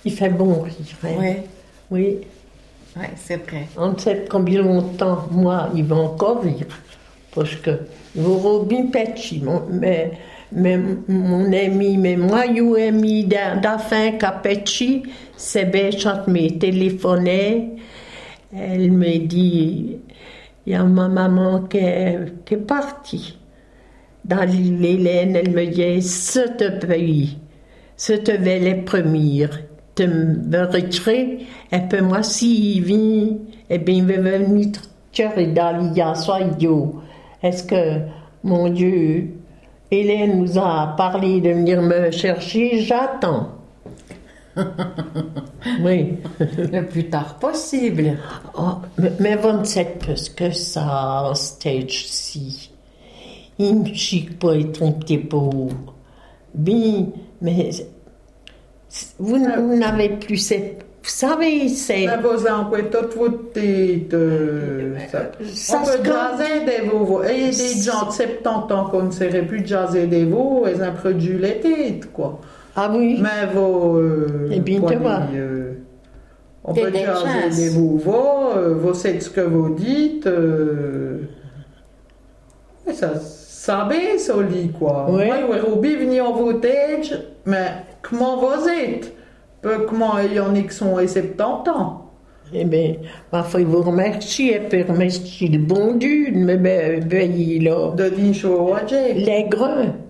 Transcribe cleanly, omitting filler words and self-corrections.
Il fait bon rire. Hein. Oui, Oui. oui, c'est vrai. On ne sait combien longtemps, moi, il va encore rire. Parce que vous Robin Petchi, mon ami, mais moi, eu ami da fin qu'à Petchi, c'est bien quand me téléphonait, elle me dit, il y a ma maman qui est partie. Dans l'île Hélène, elle me dit, ce pays, ce te vais les premiers, te me retirer, et puis moi, s'il vient, eh bien, il va venir te dans l'IA, sois idiot. Est-ce que, mon Dieu, Hélène nous a parlé de venir me chercher, j'attends. Oui. Le plus tard possible. Oh, mais vous ne savez pas ce que ça, en stage-ci. Il me chic pas être un petit peu bien, mais vous n'avez plus cette... Vous savez, c'est... Men vos anque tot votre tête. Ça On se peut jaser des veaux. Il y a des gens de 70 ans qu'on ne saurait plus jaser des veaux, ils ont produit les têtes, quoi. Ah oui? Mais vos... Eh bien, tu vois. On peut jaser des veaux, vous savez ce que vous dites. Mais ça baisse au lit, quoi. Oui. Moi, je suis venu en vos têtes, mais comment vous êtes? Comment il y en a qui sont à 70 ans? Eh bien, ma foi, vous remercier, et puis remercier le bon Dieu, mais ben, là. De Dincho Wadje. Les grains.